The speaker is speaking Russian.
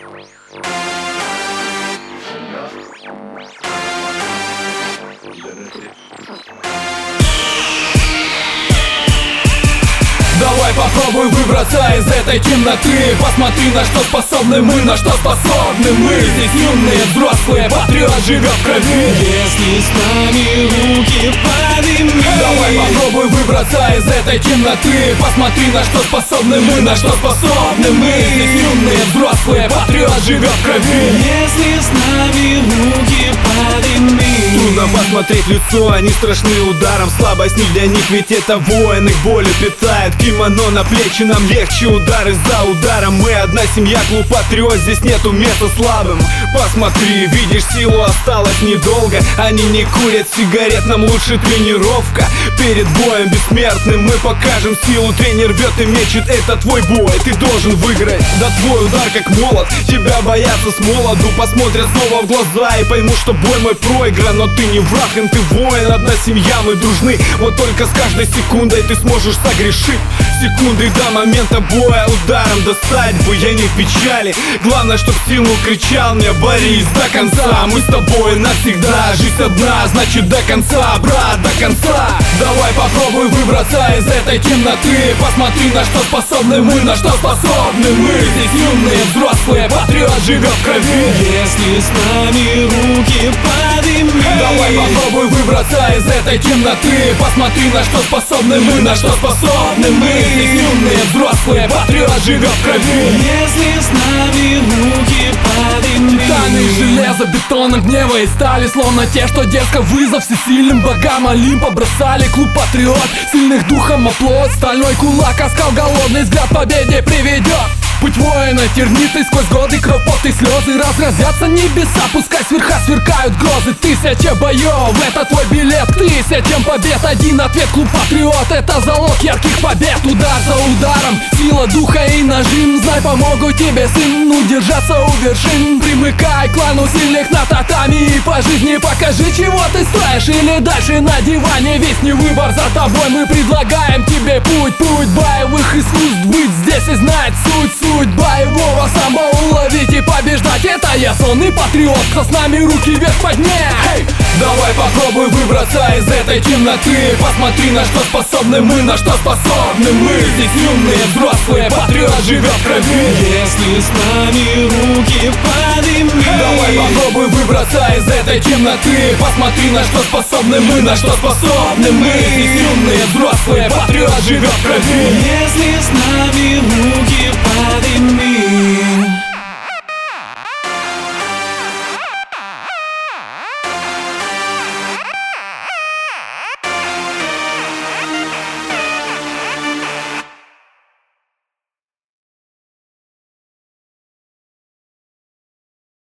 Давай попробуй выбраться из этой темноты. Посмотри, на что способны мы, на что способны мы. Здесь юные, взрослые, патриот живет в крови. Если с нами руки подними. Давай попробуй выбраться из этой темноты. Посмотри, на что способны мы, на что способны мы. Здесь юные, взрослые, патриот живет в крови. Если с нами руки подними. Трудно посмотреть в лицо, они страшны ударом. Слабость не для них, ведь это воин, их болью питает. Кимоно на плечи, нам легче удары за ударом. Мы одна семья, клуб Патриот, здесь нету места слабым. Посмотри, видишь, силу осталось недолго. Они не курят сигарет, нам лучше тренировка. Перед боем бессмертным мы покажем силу. Тренер рвет и мечет, это твой бой, ты должен выиграть. Да твой удар как молот, тебя боятся с молоду. Посмотрят снова в глаза и поймут, что бой мой проигран. Но ты не враг, им ты воин, одна семья, мы дружны. Вот только с каждой секундой ты сможешь согрешить. Секунды до момента боя, ударом достать бы я не в печали. Главное, чтоб силу кричал мне: борись до конца. Мы с тобой навсегда, жизнь одна, значит до конца, брат, до конца. Давай попробуй выбраться из этой темноты. Посмотри, на что способны мы, на что способны мы. Здесь юные, взрослые, патриот живет в крови. Если с нами руки подними. Давай попробуй выбраться из этой темноты. Посмотри, на что способны мы, на что способны мы. Здесь юные, взрослые, патриот живет в крови. Если с нами руки подними. Титаны из железа, бетона, гнева и стали, словно те, что дерзко вызов всесильным богам Олимпа бросали. Клуб Патриот, сильных духом оплот, стальной кулак, оскал, голодный взгляд победе приведет. Путь воина тернистый, сквозь годы кровь, пот и слезы. Разразятся небеса, пускай сверха сверкают грозы. Тысяча боев, это твой билет к тысячам побед. Один ответ, клуб Патриот, это залог ярких побед. Удар за ударом, сила духа и нажим. Знай, помогут тебе, сын, удержаться у вершин. Примыкай к клану сильных на татами и по жизни покажи, чего ты стоишь. Или дальше на диване, весь не выбор за тобой. Мы предлагаем тебе путь боевых искусств. Быть здесь и знать суть боевого самбо, уловить и побеждать. Это я, сонный патриот, кто с нами руки вверх поднять. Давай попробуй выбраться из этой темноты. Посмотри, на что способны мы, на что способны мы. Здесь юные, взрослые, патриот живет в крови. Если с нами руки подними. Давай попробуй выбраться из этой темноты. Посмотри, на что способны мы, на что способны мы. Здесь юные, взрослые, патриот живет в крови. Если с нами руки подними.